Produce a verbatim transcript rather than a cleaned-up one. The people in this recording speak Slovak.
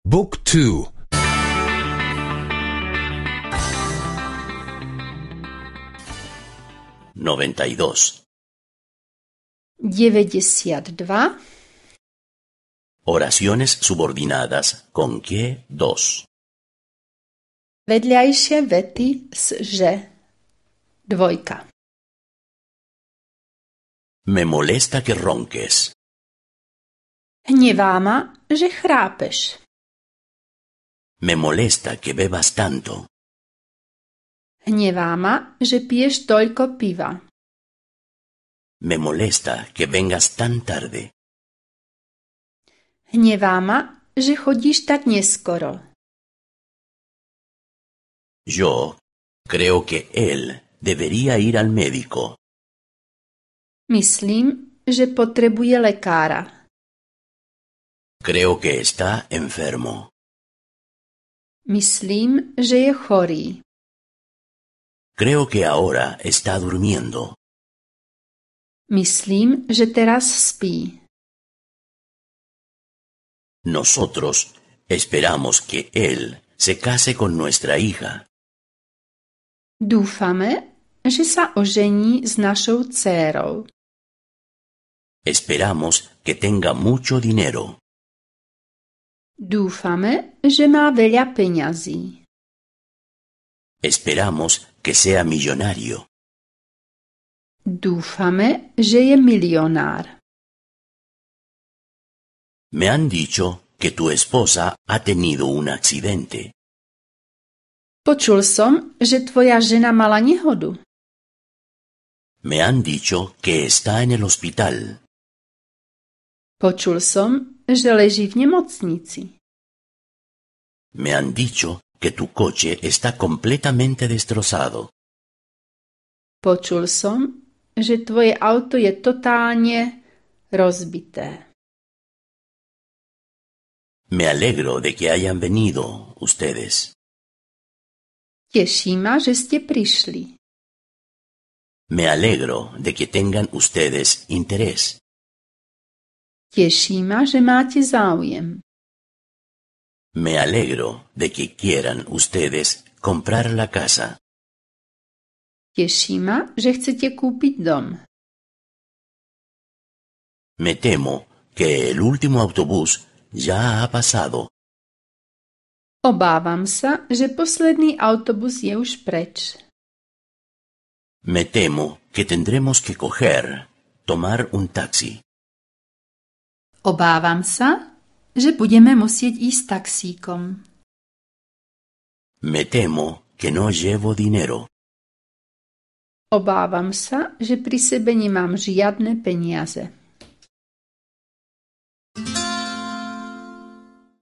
Book two. noventa y dos. deväťdesiat dva. Oraciones subordinadas con que dos. Vedľajšie vety s že. Dvojka. Me molesta que ronques. Hnevá ma, že chrápeš. Me molesta que bebas tanto. Hnevá ma, že piješ toľko piva. Me molesta que vengas tan tarde. Hnevá ma, že chodíš tak neskoro. Yo creo que él debería ir al médico. Myslím, že potrebuje lekára. Creo que está enfermo. Myslím, že je chorý. Creo que ahora está durmiendo. Myslím, že teraz spí. Nosotros esperamos que él se case con nuestra hija. Dúfame, že sa ožení s našou dcérou. Esperamos que tenga mucho dinero. Dúfame, že má veľa peňazí. Esperamos que sea millonario. Dúfame, že je milionár. Me han dicho que tu esposa ha tenido un accidente. Počul som, že tvoja žena mala nehodu. Me han dicho que está en el hospital. Počul som, že leží v nemocnici. Me han dicho que tu coche está completamente destrozado. Počul som, že tvoje auto je totálne rozbité. Me alegro de que hayan venido ustedes. Teší ma, že ste prišli. Me alegro de que tengan ustedes interés. Teší ma, že máte záujem. Me alegro de que quieran ustedes comprar la casa. Teší ma, že chcete kúpiť dom. Me temo que el último autobús ya ha pasado. Obávam sa, že posledný autobus je už preč. Me temo que tendremos que coger, tomar un taxi. Obávam sa, že budeme musieť ísť taxíkom. Me temo que no llevo dinero. Obávam sa, že pri sebe nemám žiadne peniaze.